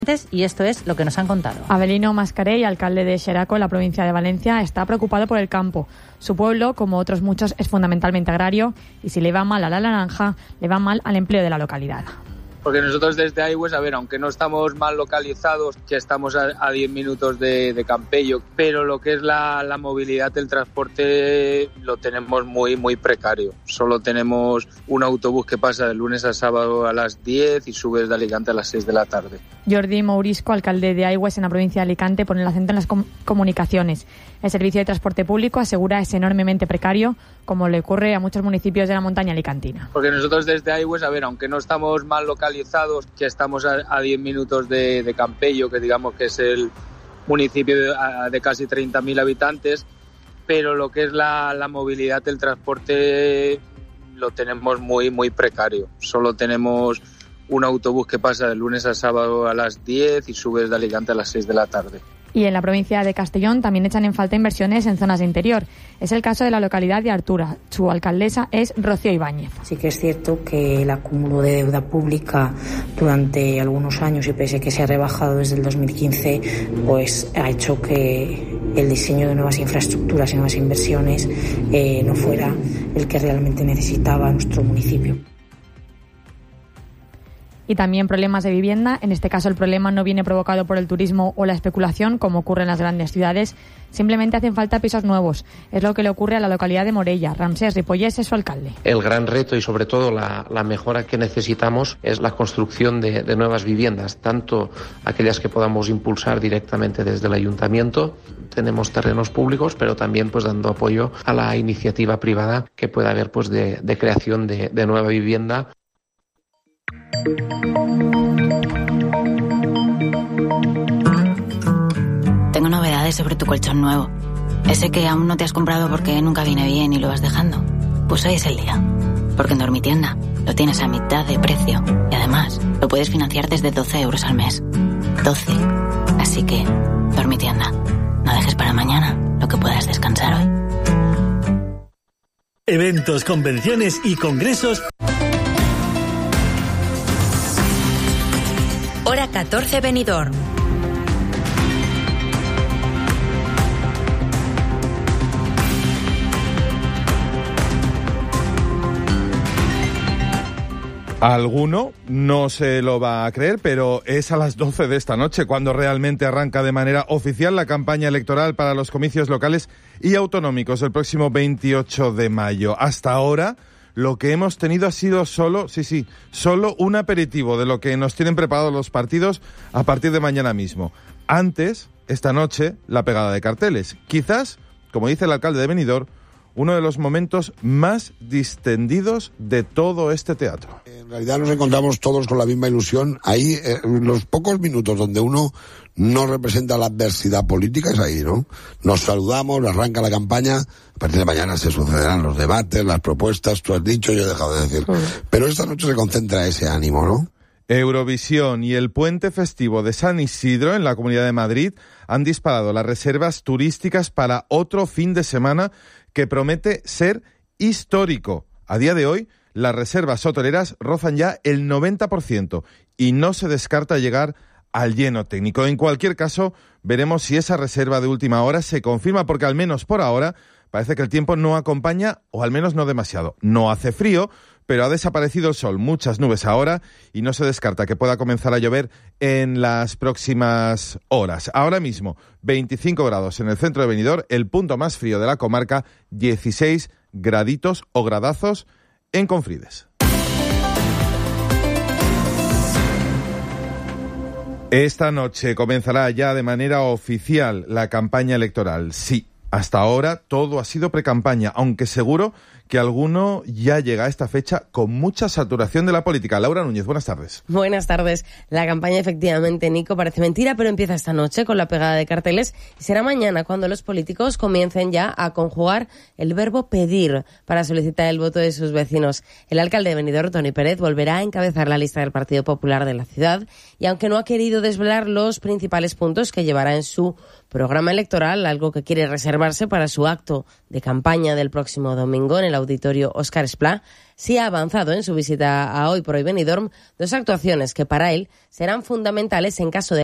Y esto es lo que nos han contado. Avelino Mascarell, alcalde de Xeraco, en la provincia de Valencia, está preocupado por el campo. Su pueblo, como otros muchos, es fundamentalmente agrario y si le va mal a la naranja, le va mal al empleo de la localidad. Porque nosotros desde Aigües, aunque no estamos mal localizados, que estamos a 10 minutos de Campello, pero lo que es la movilidad, el transporte, lo tenemos muy precario. Solo tenemos un autobús que pasa de lunes a sábado a las 10 y sube desde Alicante a las 6 de la tarde. Jordi Mourisco, alcalde de Aigües en la provincia de Alicante, pone el acento en las comunicaciones. El servicio de transporte público, asegura, es enormemente precario, como le ocurre a muchos municipios de la montaña alicantina. Porque nosotros desde Aigües, aunque no estamos mal localizados, que estamos a 10 minutos de Campello, que digamos que es el municipio de casi 30.000 habitantes, pero lo que es la movilidad, el transporte, lo tenemos muy precario. Solo tenemos un autobús que pasa de lunes a sábado a las 10 y sube desde Alicante a las 6 de la tarde. Y en la provincia de Castellón también echan en falta inversiones en zonas de interior. Es el caso de la localidad de Artura. Su alcaldesa es Rocío Ibáñez. Sí que es cierto que el acúmulo de deuda pública durante algunos años, y pese a que se ha rebajado desde el 2015, pues ha hecho que el diseño de nuevas infraestructuras y nuevas inversiones no fuera el que realmente necesitaba nuestro municipio. Y también problemas de vivienda. En este caso el problema no viene provocado por el turismo o la especulación, como ocurre en las grandes ciudades. Simplemente hacen falta pisos nuevos. Es lo que le ocurre a la localidad de Morella. Ramsés Ripollés es su alcalde. El gran reto y sobre todo la mejora que necesitamos es la construcción de nuevas viviendas, tanto aquellas que podamos impulsar directamente desde el ayuntamiento. Tenemos terrenos públicos, pero también pues dando apoyo a la iniciativa privada que pueda haber pues de creación de nueva vivienda. Tengo novedades sobre tu colchón nuevo. Ese que aún no te has comprado porque nunca viene bien y lo vas dejando. Pues hoy es el día. Porque en Dormitienda lo tienes a mitad de precio. Y además, lo puedes financiar desde 12 euros al mes. 12. Así que, Dormitienda, no dejes para mañana lo que puedas descansar hoy. Eventos, convenciones y congresos. Hora 14 Benidorm. Alguno no se lo va a creer, pero es a las 12 de esta noche cuando realmente arranca de manera oficial la campaña electoral para los comicios locales y autonómicos el próximo 28 de mayo. Hasta ahora, lo que hemos tenido ha sido solo un aperitivo de lo que nos tienen preparados los partidos a partir de mañana mismo. Antes, esta noche, la pegada de carteles. Quizás, como dice el alcalde de Benidorm, uno de los momentos más distendidos de todo este teatro. En realidad nos encontramos todos con la misma ilusión. Ahí, en los pocos minutos donde uno no representa la adversidad política, es ahí, ¿no? Nos saludamos, arranca la campaña, a partir de mañana se sucederán los debates, las propuestas, tú has dicho, yo he dejado de decir. Pero esta noche se concentra ese ánimo, ¿no? Eurovisión y el puente festivo de San Isidro en la Comunidad de Madrid han disparado las reservas turísticas para otro fin de semana que promete ser histórico. A día de hoy, las reservas hoteleras rozan ya el 90% y no se descarta llegar al lleno técnico. En cualquier caso, veremos si esa reserva de última hora se confirma, porque al menos por ahora parece que el tiempo no acompaña, o al menos no demasiado. No hace frío, pero ha desaparecido el sol, muchas nubes ahora, y no se descarta que pueda comenzar a llover en las próximas horas. Ahora mismo, 25 grados en el centro de Benidorm, el punto más frío de la comarca, 16 graditos o gradazos en Confrides. Esta noche comenzará ya de manera oficial la campaña electoral. Sí, hasta ahora todo ha sido precampaña, aunque seguro que alguno ya llega a esta fecha con mucha saturación de la política. Laura Núñez, buenas tardes. Buenas tardes. La campaña, efectivamente, Nico, parece mentira, pero empieza esta noche con la pegada de carteles y será mañana cuando los políticos comiencen ya a conjugar el verbo pedir para solicitar el voto de sus vecinos. El alcalde de Benidorm, Toni Pérez, volverá a encabezar la lista del Partido Popular de la ciudad y aunque no ha querido desvelar los principales puntos que llevará en su programa electoral, algo que quiere reservarse para su acto de campaña del próximo domingo en el auditorio Óscar Esplá, sí ha avanzado en su visita a Hoy por Hoy Benidorm 2 actuaciones que para él serán fundamentales en caso de